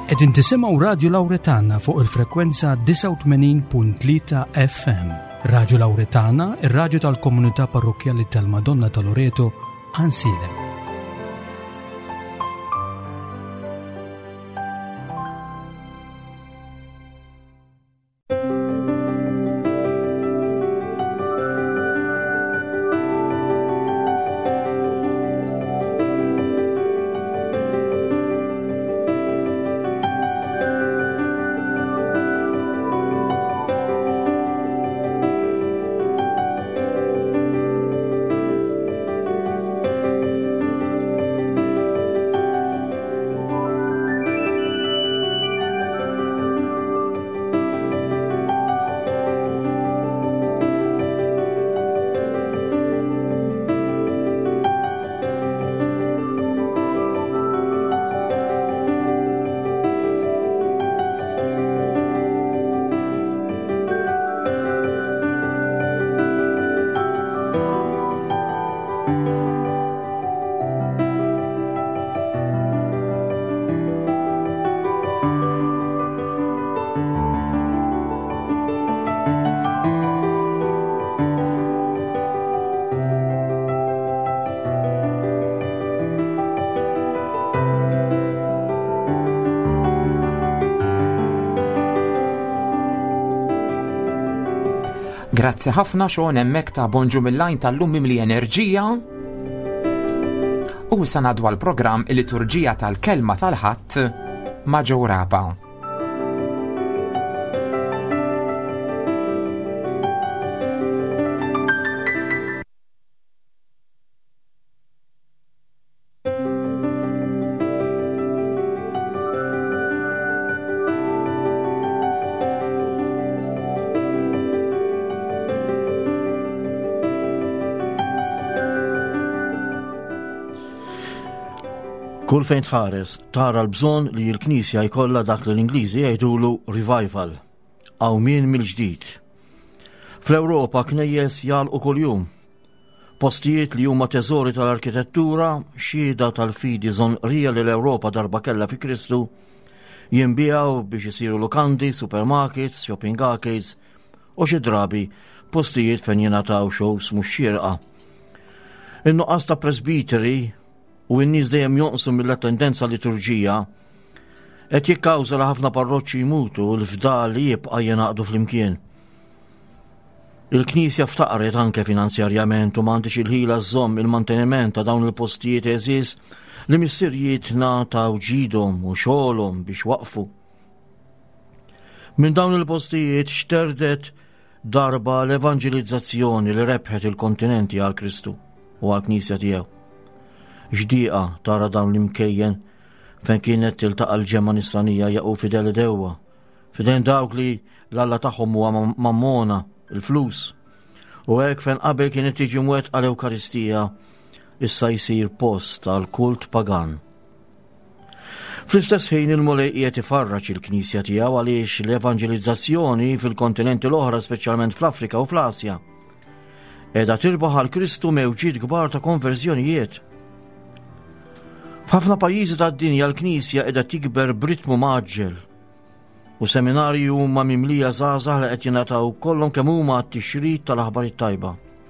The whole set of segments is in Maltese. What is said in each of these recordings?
Qegħdin tisimgħu Radio Lawretana fuq il-frekwenza 89.3 FM. Radio Lawretana, ir-radju tal-Komunità Parrokjali tal-Madonna ta' Loreto, Ansile. Grazzi ħafna xogħol hemmhekk ta' Bonġu mill-lajn tal-lum mimli enerġija. U sa ngħaddu għall-programm il-liturġija tal-kelma tal-ħadd ma' Ġew Raba. Kull fejn tħares tara l-bżonn li l-Knisja jkollha dak li l-Ingliżi jgħidulu revival, għawmien mill-ġdid. Fl-Ewropa knejjes jagħlqu kuljum. Postijiet li huma teżori tal-arkitettura, xhieda tal-fidi żonqrija li l-Ewropa darba kellha fi Kristu, jinbiegħu biex isiru lukandi, supermarkets, shopping arcades u xi drabi postijiet fejn jingħataw shows mhux xierqa. In-nuqqas ta' presbiteri u n-nies dejjem jonqsu mill-attendenza liturġija qed jikkawża li ħafna parroċċi jmutu u l-fdal li jibqa' jingħaqdu flimkien. Il-Knisja ftaqret anke finanzjarjament u m'għandix il-ħila żomm il-manteniment ta' dawn il-postijiet eżis li missirijiet nagħtaw ġidhom u xogħolhom biex waqfu. Minn dawn il-postijiet xterdet darba l-evanġelizzazzjoni li rebħet il-kontinenti għal Kristu u għal Knisja tiegħu. Ġdieqa tara dawn l-imkejjen fejn kienet tiltaqa' l-ġemma nisranija jaqgħu fideli dewwa, fidejn dawk li l-alla tagħhom huwa mammona, il-flus. U hekk fejn qabel kienet tiġi mwettqa l-Ewkaristija issa jsir post għal kult pagan. Fl-istess ħin il-mulej qiegħed ifarraġ il-Knisja tiegħu għaliex l-evanġelizzazzjoni fil-kontinenti l-oħra, speċjalment fl-Afrika u fl-Asja, qiegħda tirbaħ għal Kristu mewġied kbar ta' konverżjonijiet. F'ħafna pajjiżi tad-dinja l-Knisja qiegħda tikber b'ritmu maġġel u seminarji huma mimlija żgħażagħ li qed jingħataw kollhom kemm huma għat-tixrid tal-aħbar it-tajba.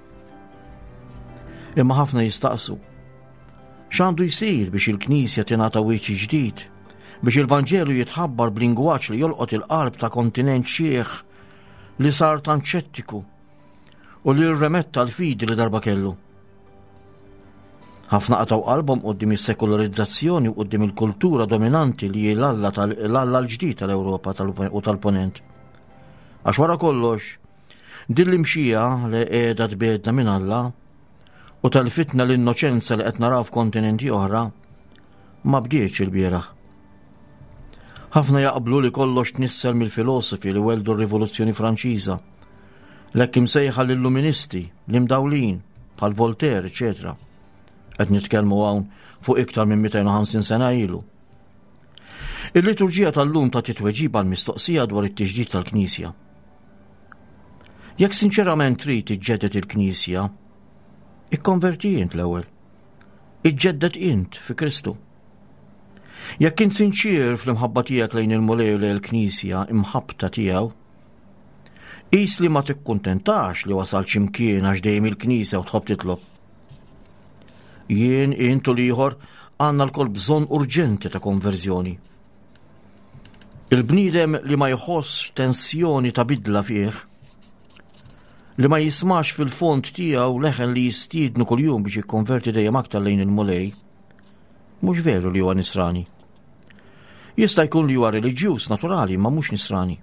Imma ħafna jistaqsu x'għandu jsir biex il-Knisja tingħata wiċċ ġdid, biex il-Vanġelu jitħabbar b'lingwaġġ li jolqot il-qalb ta' kontinent xieħ li sar tant ċettiku u li rremetta l-fidi li darba kellu. Ħafna qataw qalbhom quddiem is-sekolarizzazzjoni u quddiem il-kultura dominanti li l-alla l-ġdid tal-Ewropa u tal-Ponent. Għax wara kollox, din l-imxija li qiegħda tbiedna minn Alla u tal-fitna l-innoċenza li qed naraw f'kontinenti oħra ma bdietx il-bieraħ. Ħafna jaqblu li kollox tnissel mill-filosofi li weldu r-Rivoluzzjoni Franċiża, l-hekk imsejħa lill-Luministi, l-imdawlin, bħal Voltaire, eċetera. Qed nitkellmu hawn fuq iktar minn 250 sena ilu. Il-liturġija tal-lum ta' titweġiba l-mistoqsija dwar it-tiġdid tal-Knisja. Jekk sinċerament trid tiġġedded il-Knisja, ikkonverti int l-ewwel. Iġġedded int fi Kristu. Jekk kien sinċir fl-imħabba tiegħek lejn il-mulej u lejn il-Knisja imħabta tiegħu, qis li ma tikkuntentax li wasal x'imkien għax dejjem il-Knisja u tħobb titlob. Jien intu ieħor għandna l-kol bżonn urġenti ta' konverżjoni. Il-bniedem li ma jħoss tensjoni ta' bidla fih, li ma jismax fil-fond tiegħu leħen li jistiednu kuljum biex jikkonverti dejjem aktar lejn il-mulej, mhux veru li huwa nisrani. Jista' jkun li huwa reliġjuż naturali ma mhux nisrani.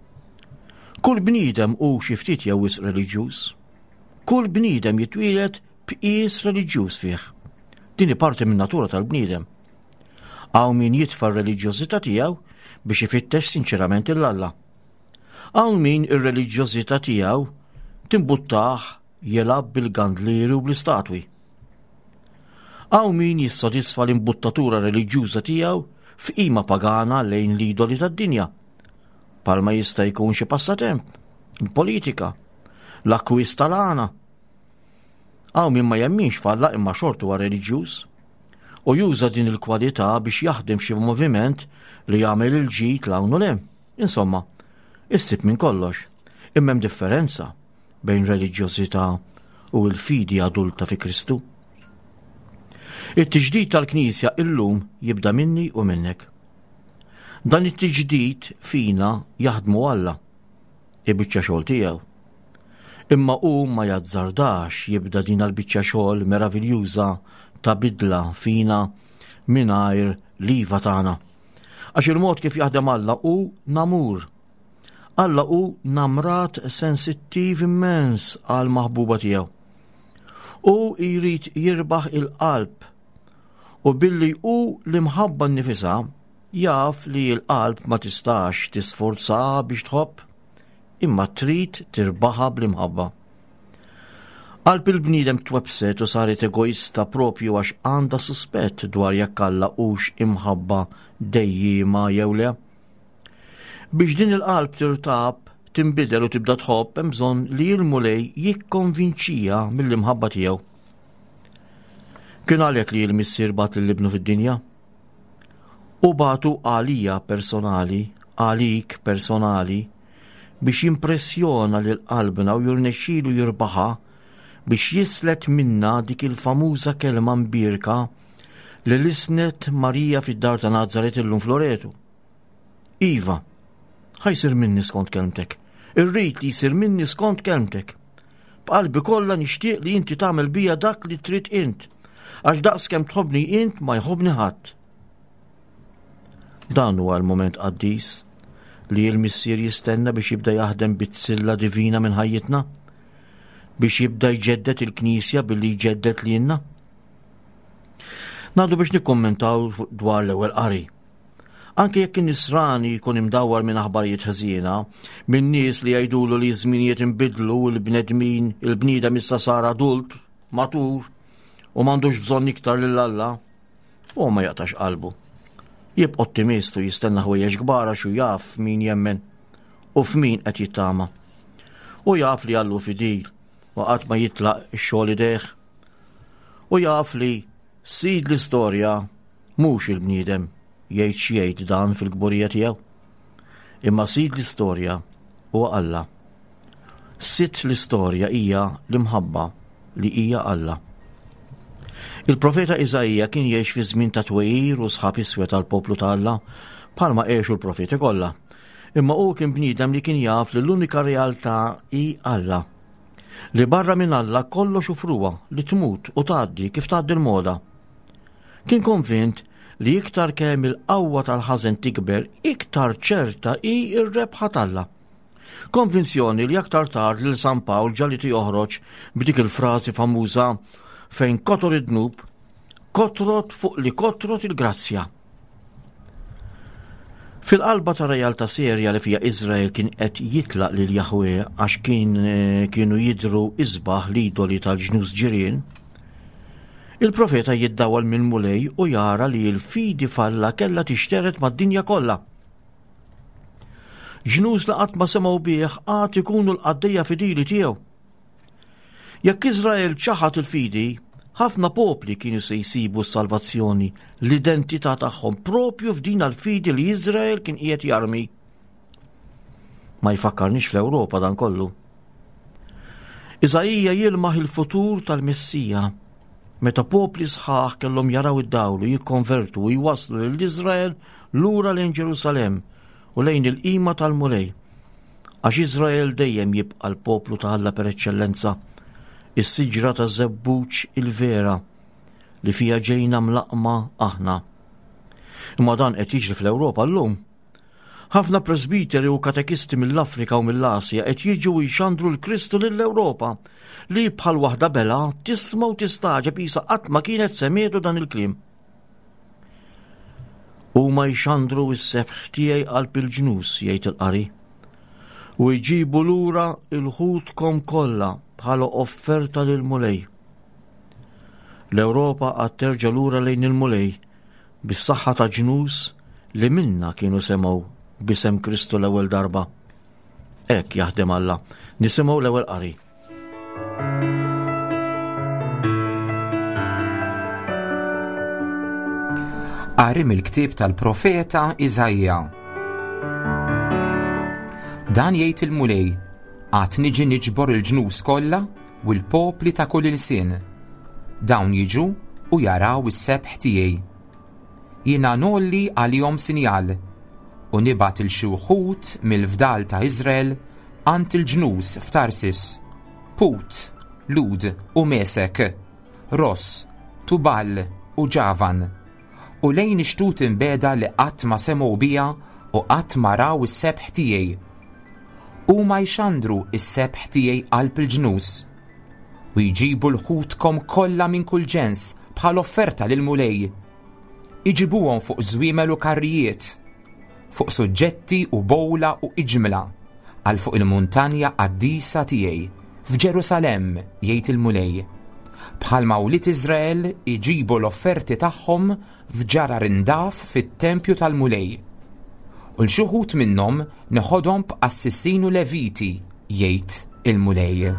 Kull bniedem hu xi ftit jew wisq reliġjuż. Kull bniedem jitwieled bqies reliġjuż fih. Din hi parti min-natura tal-bniedem. Hawn min jitfa' r-reliġjożità tiegħu biex ifittex sinċerament il-Alla. Hawn min ir-reliġjożità tiegħu timbuttaħ jelab bil-gandlieri u bl-istatwi. Hawn min jissodisfa l-imbuttatura reliġjuża tiegħu f'qima pagana lejn l-idoli tad-dinja. Palma jista' jkun xi passatemp, il-politika, l-akkwist tal-għana. Hawn min ma jemminx f'Alla imma xortu huwa reliġjuż u juża din il-kwalità biex jaħdem xi moviment li jagħmel il-ġid l-hawn u lem. Insomma, issib minn kollox, imma hemm differenza bejn reliġjożità u l-fidi adulta fi Kristu. It-tiġdid tal-Knisja illum jibda minni u minnek. Dan it-tiġdid fina jaħdmu Alla, il-biċċa xogħol tiegħu. Imma hu ma jazzardax jibda din l-biċċa xogħol meraviljuża ta' bidla fina mingħajr l-iva tagħna. Għax il-mod kif jaħdem Alla hu namur. Alla hu namrat sensittiv immens għal maħbuba tiegħu. U jrid jirbaħ il-qalb u billi hu l-imħabba nnifisha jaf li l-qalb ma tistax tisforza biex tħobb imma trid tirbaħa bl-imħabba. Qalb il-bniedem twebset u saret egoista propju għax għandha suspett dwar jekk Alla hux imħabba dejjima jew le. Biex din il-qalb tirtab, tinbidel u tibda tħobb hemm bżonn li l-mulej jikkonvinċija mill-imħabba tiegħu. Kien għalhekk li l-missier bat lill-ibnu fid-dinja? U batu għalija personali, għalik personali, biex jimpressjona lil qalbna u jirnexxielu jirbaħa biex jislet minna dik il-famuża kelma mbirka li lisnet Marija fid-dar ta' Nazaret illum Floretu. Iva, ħajsir minni skont kelmtek. Irrid li jsir minni skont kelmtek. B'qalbi kollha nixtieq li inti tagħmel bija dak li trid int, għax daqskemm tħobbni int ma jħobbni ħadd. Dan huwa l-moment qaddis li l-missier jistenna biex jibda jaħdem bit-silla divina minn ħajjitna, biex jibda jġeddet il-Knisja billi jġeddet lilna. Nagħdu biex nikkommentaw dwar l-ewwel qari. Anke jekk in-nisrani jkun imdawwar minn aħbarijiet ħażiena, minn nies li jgħidulu li żminijiet inbidlu l-bnedmin, il-bniedem issa sar adult, matur u m'għandux bżonn iktar lil Alla, u ma jaqtax qalbu. Jibqa' ottimist u jistenna ħwejjeġ kbar għax jaf min jemmen u f'min qed jittama. U jaf li Allu fidil u qatt ma jitlaq ix-xogħol idejh. U jaf li sid l-istorja mhux il-bniedem jgħid x'jgħid dan fil-gburija tiegħu. Imma sid l-istorja huwa Alla. Sitt l-istorja hija l-imħabba li hija Alla. Il-profeta Iżajja kien jgħix fi żmien ta' twejjir u sħab iswed tal-poplu ta' Alla bħalma għexu l-profeti kollha. Imma hu kien bniedem li kien jaf li l-unika realtà hi Alla. Li barra minn Alla kollox ufruha li tmut u tgħaddi kif tgħaddi l-moda. Kien konvint li iktar kemm il-qawwa tal-ħażen tikber, iktar ċerta hi r-rebħa tal-Alla. Konvinzjoni li aktar tard lil San Pawl ġaliti joħroġ b'dik il-frażi famuża fejn kotor id-dnub, kotrot fuq li kotrot il-grazzja. Fil-qalba ta' realtà serja li fija Iżrael kien qed jitlaq lil Jahwe għax kienu jidru isbaħ l-idoli tal-ġnus ġirien, il-profeta jiddawal minn mulej u jara li l-fidi falla kellha tixteret mad-dinja kollha. Ġnus li qatt ma semgħu bih qatt ikunu l-qaddejja fidili tiegħu. Jekk Iżrael ċaħat il-fidi, ħafna popli kienu se jsibu s-salvazzjoni, l-identità tagħhom propju f'din għal-fidi li Iżrael kien qiegħed jarmi. Ma jfakkarniex fl-Ewropa dan kollu. Iżajija jilmaħ il-futur tal-Messija, meta popli sħaħ kellhom jaraw id-dawlu, jikkonvertu u jwaslu l-Iżrael lura lejn Ġerusalemm u lejn il-qima tal-mulej. Għax Iżrael dejjem jibqa' l-poplu ta' Alla per eċċellenza, is-siġra ta' żebbuġ il-vera li fija ġejna mlaqma aħna. Imma dan qed jiġri fl-Ewropa llum. Ħafna presbiteri u katekisti mill-Afrika u mill-Asja qed jiġu jxandru l-Kristu lill-Ewropa li bħal waħda bela tisma' u tistaġeb isa qatt ma kienet semietu dan il-kliem. Huma jxandru s-sebħ tiegħi qalb il-ġnus jgħid il-qari u jġibu lura il-ħutkom kollha bħala offerta lil mulej. L-Ewropa għad terġa' lura lejn il-mulej bis-saħħa ta' ġnus li minna kienu semgħu b'isem Kristu l-ewwel darba. Hekk jaħdem Alla. Nisimgħu l-ewwel qari. Qari mill-ktieb tal-profeta Iżajja. Dan jgħid il-mulej, għad niġi niġbor il-ġnus kollha u l-popli ta' kull il-sin. Dawn jiġu u jaraw is-sebħ tiegħi. Jiena nolli għalihom sinjal u nibgħat il-xi wħud mill-fdal ta' Iżrael għand il-ġnus f'Tarsis, Put, Lud u Mesek, Ross, Tubal u Ġavan, u lejn ixtut imbeda li qatt ma semgħu biha u qatt ma raw is-sebħ tiegħi. Huma jxandru is-sebħ tiegħi qalb il-ġnus u jġibu l-ħutkom kollha minn kull ġens bħal offerta lil mulej. Iġibuhom fuq żwiemel u karrijiet, fuq suġġetti u bowla u iġmla għal fuq il-muntanja qaddisa tiegħi f'Ġerusalemme jgħid il-mulej. Bħalma wlied Iżrael iġibu l-offerti tagħhom f'ġara rindaf fit-tempju tal-mulej. U l-xi wħud minnhom neħodhom b'assissin u leviti jgħid il-mulej.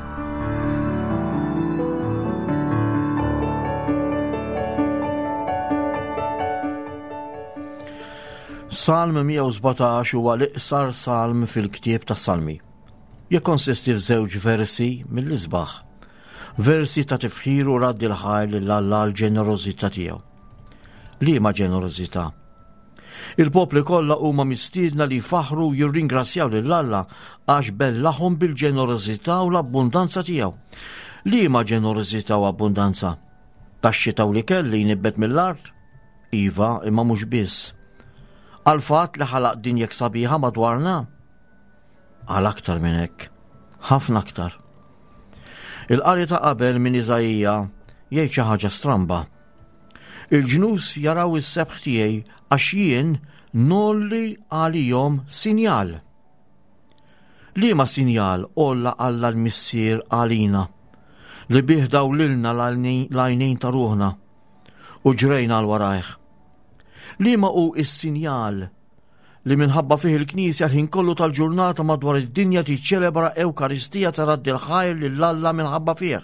Salm 117 huwa l-iqsar salm fil-ktieb tas-Salmi. Jikkonsisti f'żewġ versi mill-isbaħ. Versi ta' tifħir u raddi l-ħajl l-Alla l-ġenerożità tiegħu. Liema ġenerożità? Il-popli kollha huma mistiedna li jfaħru u jirringrazzjaw lill-Alla għax bellaħhom bil-ġenerożità u l-abbundanza tiegħu. Liema ġenerożità u abbundanza? Tax-xita u l-ikel li jnibbet mill-art? Iva, imma mhux biss. Għal-fatt li ħalaq dinjek sabiħa madwarna? Għal aktar minn hekk, ħafna aktar. Il-qari ta' qabel minn Iżajija jgħid xi ħaġa stramba. Il-ġnus jaraw is-sebħ tiegħi għax jien nolli għalihom sinjal. Liema sinjal olla Alla l-missier għalina li biħdaw lilna l-għajnejn ta' ruħna u ġrejna l-warajh. Liema hu is-sinjal li minħabba fih il-Knisja l-ħin kollu tal-ġurnata madwar id-dinja tiċċelebra Ewkaristija ta' raddi l-ħajr lill-Alla minħabba fih.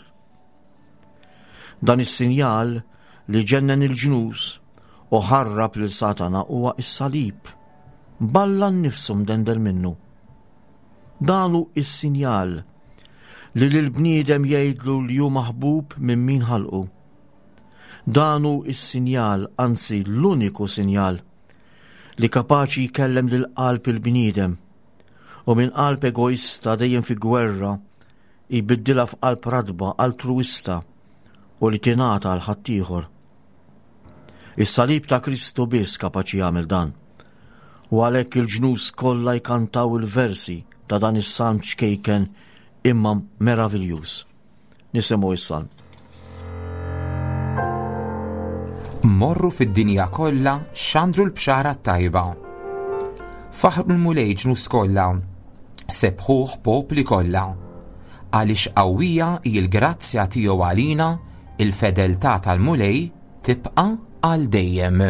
Dan is-sinjal li ġennen il-ġnus u ħarrab lil Satana huwa is-salib. Balla nnifshom dender minnu. Danu is-sinjal li lil-bniedem jgħidlu li hu maħbub minn min ħalqu. Danu is-sinjal, anzi l-uniku sinjal li kapaċi jkellem lil qalb il-bniedem u minn qalb egoista dejjem fi gwerra jbiddilha f'qalb radba altruista u li tingħata għal ħaddieħor. Is-salib ta' Kristu biss kapaċi jagħmel dan. U għalhekk il-ġnus kollha jkantaw il-versi ta' dan is-salm ċkejken imma meravigliuż. Nisimgħu is-salm. Morru fid-dinja kollha xandru l-bxara tajba. Faħru l-mulej ġnus kollha, sebħuh popli kollha. Għaliex qawwija hi l-grazzja tiegħu għalina, il-fedeltà tal-mulej tibqa' għal dejjem.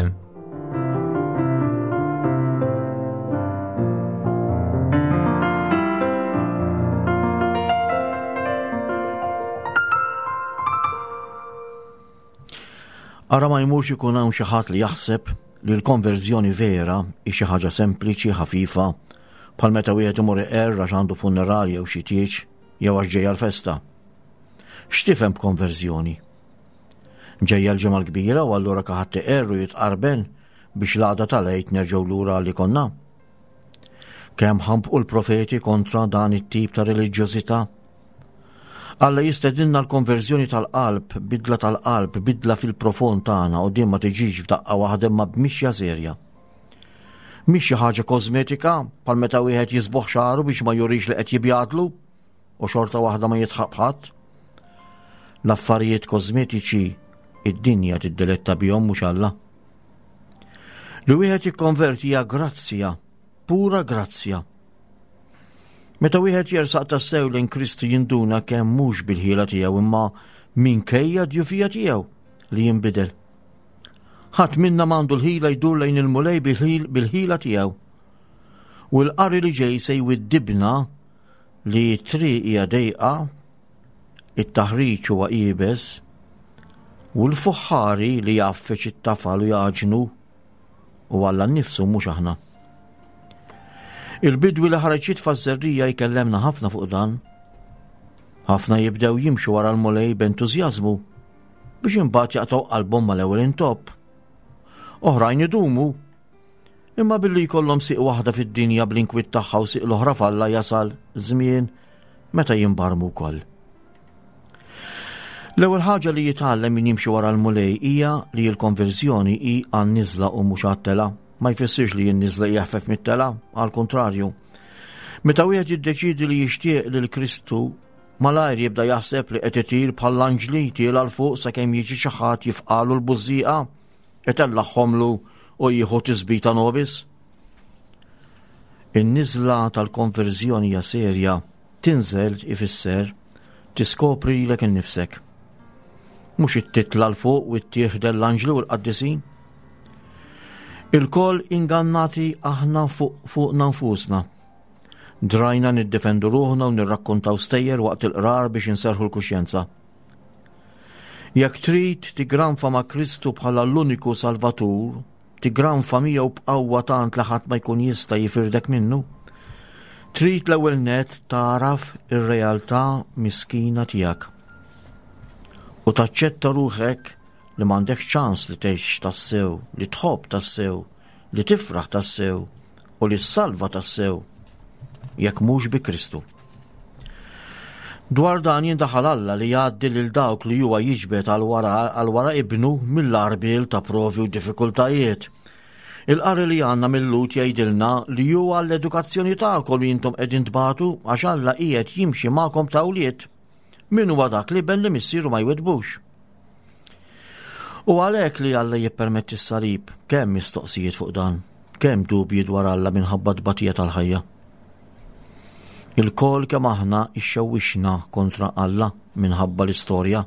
Ara ma jmurx ikun hawn xi ħadd li jaħseb li l-konverżjoni vera hi xi ħaġa sempliċi ħafifa bħal meta wieħed imur iqerra għandu funerali jew xi tieġ jew għax ġejja l-festa. X'tifhem b'konverżjoni? Ġejja l-ġimgħa l-kbira u allura kaħadd iqerru jitqarben biex l-għada tal-għid nerġgħu lura li konna. Kemm ħampqu l-profeti kontra dan it-tip ta' reliġjożità. Alla jistedinna l-konverżjoni tal-qalb, bidla fil-profond tagħna u din ma tiġix f'daqqa waħda ma b'mixja serja. Mhix xi ħaġa kosmetika bħal meta wieħed jisboħ xaru biex ma jurix li qed jibjadlu u xorta waħda ma jitħaq ħadd. L-affarijiet kosmetiċi id-dinja tiddiletta bihom mhux Alla. Li wieħed jikkonverti hija grazzja, pura grazzja. Meta wieħed jersaq tassew lejn Kristu jinduna kemm mhux bil-ħila tiegħu imma minkejja d-djufija tiegħu li jinbidel. Ħadd minna m'għandu l-ħila jdur lejn il-mulej bil-ħila tiegħu. U l-qari li ġej se jwiddibna li t-triq hija dejqa, it-taħriġ huwa qiebes, u l-fuħħari li jaffeċ it-tafal u jaġnu u Alla nnifsu mhux aħna. Il-bidwi li ħareġ jitfaż-żerrija jkellemna ħafna fuq dan. Ħafna jibdew jimxu wara l-mulej b'entużjażmu biex imbagħad jaqtaw qalbhom mal-ewwel intopp. Oħrajn idumu, imma billi jkollhom siq waħda fid-dinja bl-inkwiet tagħha u siq l-oħra f'Alla jasal żmien meta jinbarmu wkoll. L-ewwel ħaġa li jitgħallem min jimxi wara l-mulej hija li l-konverżjoni hi għan-niżla u mhux għat-tela. Ma jfissirx li jinniżla jaħfef mit-tela, għal kontrarju. Meta wieħed jiddeċidi li jixtieq lil Kristu, malajr jibda jaħseb li qed itir bħall-anġli tiela l fuq sakemm jiġi xi ħadd jifqalu l-bużieqa, qed ellaħħomlu u jieħu tiżbita nobis. In-niżla tal-konverżjoni hija serja, tinżel ifisser tiskopri lek innifsek. Mhux it-titla l fuq u ttieħdel l-anġlu u l-qaddisin. Il-koll ingannati aħna fuqna nfusna. Drajna niddefendu ruħna u nirrakkontaw stejjer waqt il-qrar biex inserħu l-kuxjenza. Jekk trid tigranfa ma' Kristu bħala l-uniku Salvatur, tigranfa miegħu b'qawwa tant li ħadd ma jkun jista' jifirdek minnu, trid l-ewwel net taraf ir-realtà miskina tiegħek. U taċċetta ruħek li m'għandek ċans li tgħix tassew, li tħobb tassew, li tifraħ tassew u li ssalva tassew jekk mhux bi Kristu. Dwar dan jindaħal Alla li jgħaddi lil dawk li huwa jiġbed għal wara ibnu mill-arbil ta' provi u diffikultajiet. Il-qari li għandna mill-Lut jgħidilna li huwa l-edukazzjoni tagħkom li intom qegħdin tbagħtu għax Alla qiegħed jimxi magħkom ta' awliet. Min huwa dak li belli missieru ma jwedbux. U għalhekk li Alla jippermetti s-salib, kemm mistoqsijiet fuq dan, kemm dubji dwar Alla minħabba tbatija tal-ħajja. Il-kol kemm aħna ixxewwixna kontra Alla minħabba l-istorja.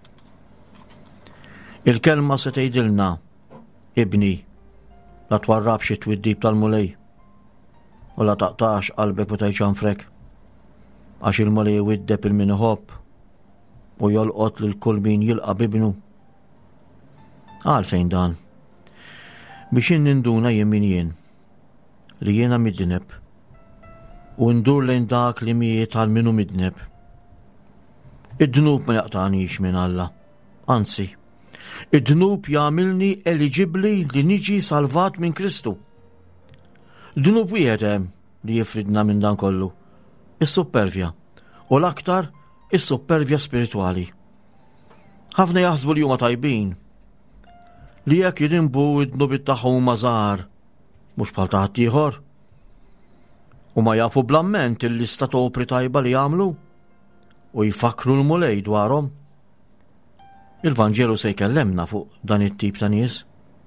Il-kelma se tgħidilna, ibni, la twarrabx it-twiddib tal-mulej u la taqtax qalbek meta jċanfrek għax il-mulej widdeb il-min iħobb u jolqot lil kull min jilqa' bibnu. Għalfejn dan, biex ninduna jien li jiena midneb u ndur lejn dak li mijiet għal minu midneb. Id-dnub ma jaqtanix minn Alla, anzi, id-dnub jagħmilni eligibbli li niġi salvat minn Kristu. Dnub wieħed hemm li jifridna minn dan kollu, is-supervja u l-aktar is-supervja spiritwali. Ħafna jaħsbu li huma tajbin, li jekk jirimbu id-dnubit tagħhom huma żgħar, mhux bħal ta' ħadd ieħor. U ma jafu blamment il-lista ta' opri tajba li jagħmlu u jfakru l-mulej dwarhom. Il-Vanġelu se jkellemna fuq dan it-tip ta' nies.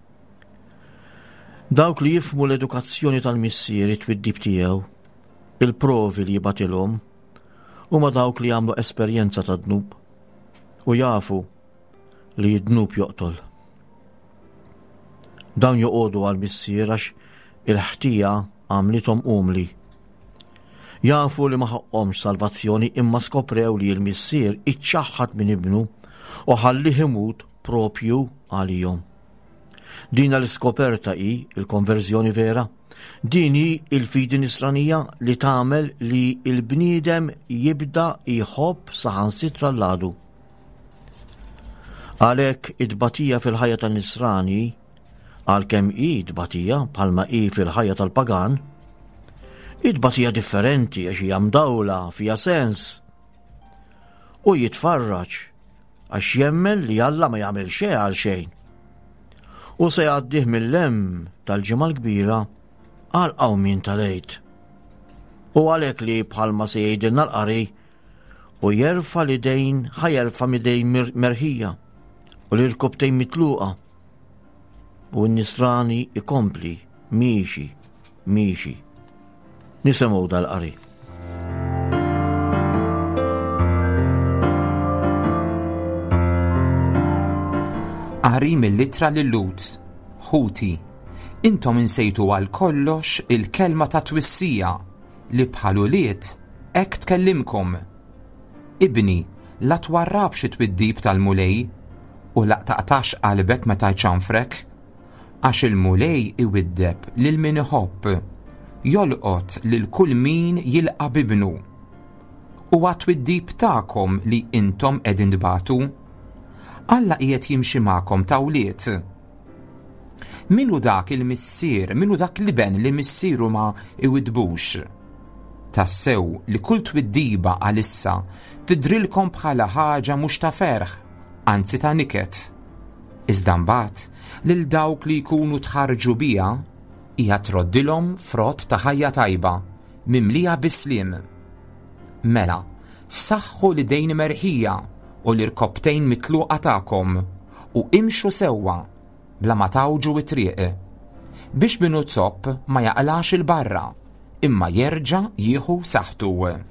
Dawk li jifmu l-edukazzjoni tal-missier it-twiddib tiegħu, il-provi li jibatilhom, huma dawk li jagħmlu esperjenza ta' dnub u jafu li d-dnub joqtol. Dawn joqogħdu għall-missier għax il-ħtija għamlithom umli. Jafu li ma ħaqhomx salvazzjoni imma skoprew li l-missier iċċaħħad minn ibnu u ħallih imut propju għalihom. Dina l-iskoperta hi il-konverżjoni vera. Din hi il-fidi nisranija li tagħmel li l-bniedem jibda jħobb saħansitra l-għadu. Għalhekk id-tbatija fil-ħajja tan-nisrani, għalkemm hi tbatija bħalma hi fil-ħajja tal-pagan, id-tbatija differenti għax hija mdawla fiha sens. U jitfarraġ għax jemmel li Alla ma jagħmel xejn għal xejn. U se jgħaddih mill-lemm tal-ġimgħa l-kbira għal qawmin tal-għid. U għalhekk li bħalma se jgħidilna l-qari u jerfa' l-idejn ħajerfa' midejn merħija u l-irkobtejn mitluqa. U n-nisrani ikompli miexi. Nisimgħu dal-qari. Qari mill-Littra lil-Lut, Ħuti, intom insejtu għal kollox il-kelma ta' twissija li bħal uliet hekk tkellimkom. Ibni, la twarrabx it-twiddib tal-mulej u la taqtax qalbek meta jċanfrek, għax il-mulej iwiddeb lil min iħobb, jolqot lil kull min jilqa' bibnu. U għat-twiddib tagħkom li intom qegħdin tbatu, Alla qiegħed jimxi magħkom ta' wlied. Minu dak il-missier, minu dak liben li missieru ma iwidbux. Tassew li kull twiddiba għalissa tidrilkom bħala ħaġa mhux ta' ferħ, anzi ta' niket. Iżda mbagħad lil dawk li jkunu tħarġu biha hija troddilhom frott ta' ħajja tajba, mimlija bisliem. Mela, saħħu l-idejn merħija u l-irkobtejn mitluqa tagħkom u imxu sewwa bla ma tawġu it-triq biex binu zopp ma jaqlax il-barra imma jerġa' jieħu saħħtu.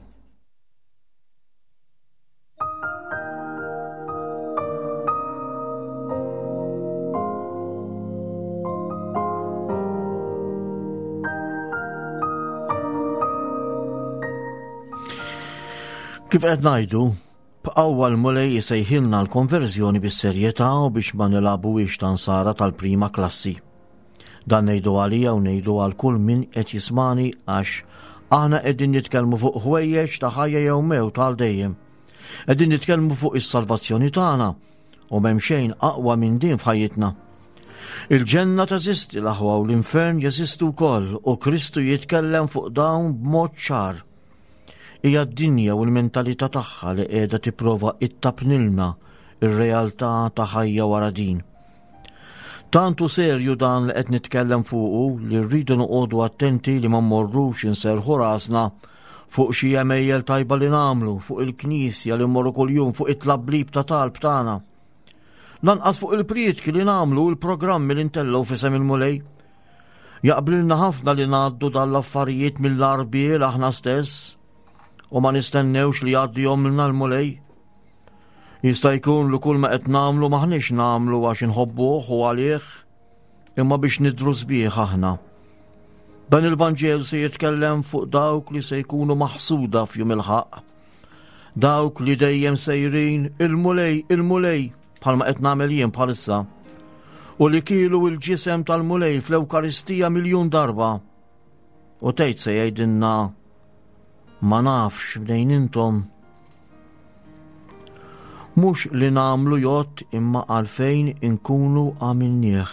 Kif qed ngħidu, b'qawwa l-mulej jisejħilna l-konverżjoni bis-serjetà u biex ma nilagħbuhiex tansara tal-prima klassi. Dan ngħidu għalija u ngħidu għal kull min qed jismani għax aħna qegħdin nitkellmu fuq ħwejjeġ ta' ħajja jew mewt għal dejjem. Qegħdin nitkellmu fuq is-salvazzjoni tagħna u m'hemm xejn aqwa minn din f'ħajjitna. Il-ġenna teżisti l-aħwa u l-infern jeżistu wkoll u Kristu jitkellem fuq dawn b'mod ċar. Hija d-dinja u l-mentalità tagħha li qiegħda tipprova ittabnilna ir-realtà ta' ħajja wara din. Tantu serju dan li qed nitkellem fuqu li rridu noqogħdu attenti li ma mmorrux inserħu rasna fuq xi emejjel tajba li nagħmlu, fuq il-knisja li mmorru kuljum, fuq it-tlablib ta' talb tagħna. Lanqas fuq il-prietki li nagħmlu u l-programmi li ntellgħu fisem il-mulej. Jaqblilna ħafna li ngħaddu dal-affarijiet mill-arbiel aħna stess u ma nistennewx li jgħaddi jomlna l-mulej. Jista' jkun li kull ma qed nagħmlu maħniex nagħmlu għax inħobbuh u għalih, imma biex nidru sbieħ aħna. Dan il-Vanġel se jitkellem fuq dawk li se jkunu maħsuda f'jum il-ħaq. Dawk li dejjem sejrin il-mulej bħalma qed nagħmel jien bħalissa. U li kielu l-ġisem tal-mulej fl-Ewkaristija 1,000,000 darba. U tgħid se jgħidilna ma nafx bdejn intom. Mhux li nagħmlu jott imma għalfejn inkunu għamilnieh.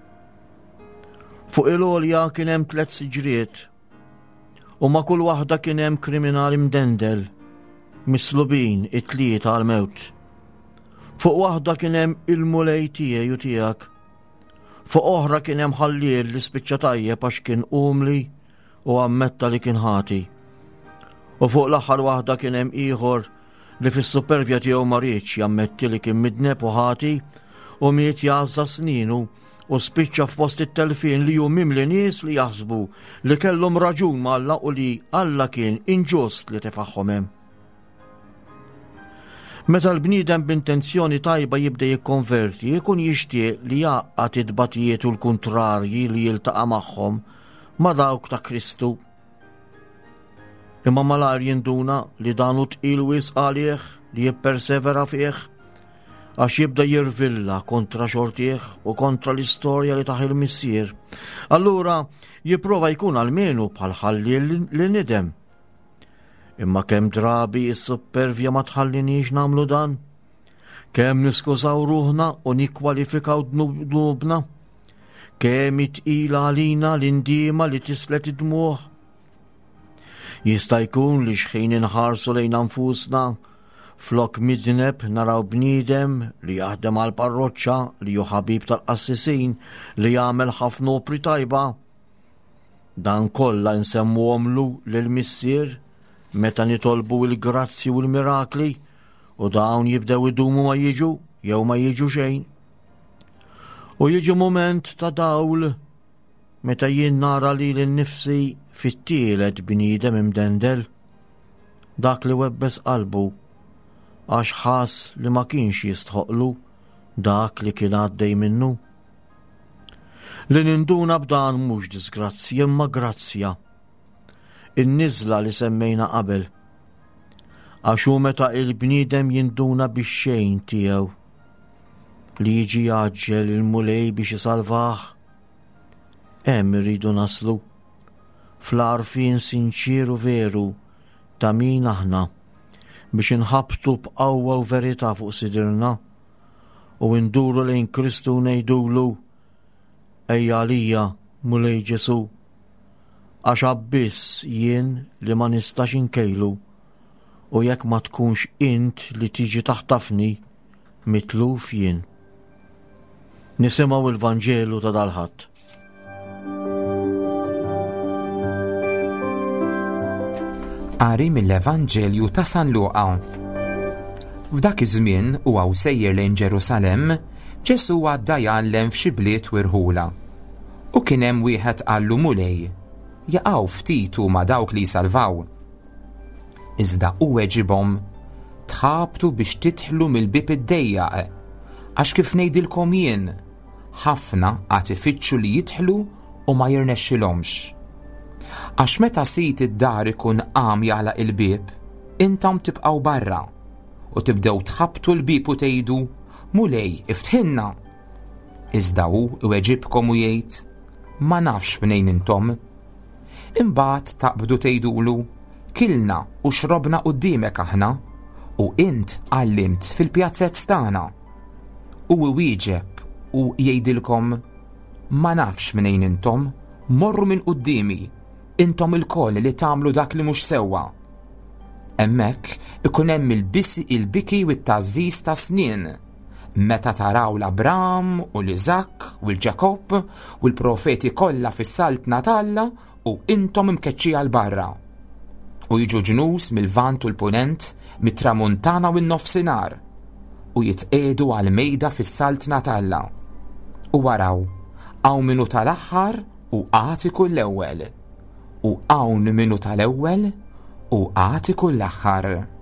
Fuq il-għolja kien hemm 3 siġriet u ma' kull waħda kien hemm kriminali mdendel, mislubin it-tlieta għal-mewt. Fuq waħda kien hemm il-mulej tiegħi u tiegħek. Fuq oħra kien hemm ħalliel li spiċċa tajjeb għax kien qumli u ammetta li kien ħati. U fuq l-aħħar waħda kien hemm ieħor li fis-supervja tiegħu ma rridx jammetti li kien midneb u ħati u miet jgħazza sninu u spiċċa f'post it-telfin li hu mimli nies li jaħsbu li kellhom raġun ma' Alla u li Alla kien inġust li tefaħħom hemm. Meta l-bniedem b'intenzjoni tajba jibda jikkonverti, jkun jixtieq li jaqgħad it-tbatijiet u l-kuntrarji li jiltaqa' magħhom ma' dawk ta' Kristu. Imma malar jinduna li danu tqil wisq għalih li jippersevera fih għax jibda jirvilla kontra xortieħ u kontra l-istorja li taħ il-missier. Allura jipprova jkun almenu bħal ħalli li nidem. Imma kemm drabi s-supervja ma tħallinix namlu dan? Kemm niskużaw ruħna u nikkwalifikaw dnubna? Kemm itqila għalina l-indiema li tislet id-dmuħ? Jista' jkun li xħin inħarsu lejn anfusna flok midneb naraw bniedem li jaħdem għal parroċċa li hu ħabib tal-qassisin li jagħmel ħafna opri tajba. Dan kollha nsemmuhomlu lill-missier meta nitolbu l-grazzi u l-mirakli u dawn jibdew idumu ma jiġu jew ma jiġu xejn. U jiġi moment ta' dawl meta jien nara li l-nifsi fit-tielet bniedem imdendel, dak li webbes qalbu għax ħass li ma kienx jistħoqlu dak li kien għaddej minnu. Li ninduna b'dan mhux disgrazzja imma grazzja. In-niżla li semmejna qabel. Għax hu meta il-bniedem jinduna bix-xejn tiegħu li jiġi jaġġel il-mulej biex isalvah. Hemm irridu naslu fl-għarfien sinċieru veru ta' min aħna biex inħabtu b'qawwa u verità fuq sidirna u nduru lejn Kristu ngħidulu ejja għalija mulej Ġesu għax abbiss jien li ma nistax inkejlu u jekk ma tkunx int li tiġi taħtafni mitluf jien. Nisimgħu il-Vanġelu ta' dal-ħadd. Qari mill-Evanġelju ta' San Luqa. F'dak iż-żmien u għaw sejjer lejn Ġerusalem, Ġesu għadda jgħallem f'xi bliet wirħula. U kien hemm wieħed qallu mulej, jaqgħu ftit ma' dawk li jsalvaw. Iżda hu weġibhom, tħabtu biex tidħlu mill-bib id-dejjaq, għax kif ngħidilkom jien, ħafna qatt ifittxu li jidħlu u ma jirnexxilhomx. Għax meta sit id-dar ikun qam jagħlaq il-bib, intom tibqgħu barra u tibdew tħabtu l-bib u tgħidu mulej iftħilna. Iżda hu iweġibkom u jgħid ma nafx minejn intom. Imbagħad taqbdu tgħidulu kilna u xrobna quddiemek aħna u int għallimt fil-pjazzett tagħna. U iwieġeb u jgħidilkom ma nafx minejn intom, morru minn qudiemi, intom il-koll li tagħmlu dak li mhux sewwa. Hemmhekk ikun hemm il-biki u t-tażżiż ta' snien, meta taraw l-Abram u l-Iżak u l-Ġakob u l-profeti kollha fis-salt Natalla u intom imkeċċija l-barra. U jiġu ġnus mill-vant u l-punent, mit-tramuntana u n-nofsinhar u jitqiedu għal-mejda fis-salt Natalla. U waraw, hawn minu tal-aħħar u għatiku l-ewwel, u hawn minu tal-ewwel u għatiku l-aħħar.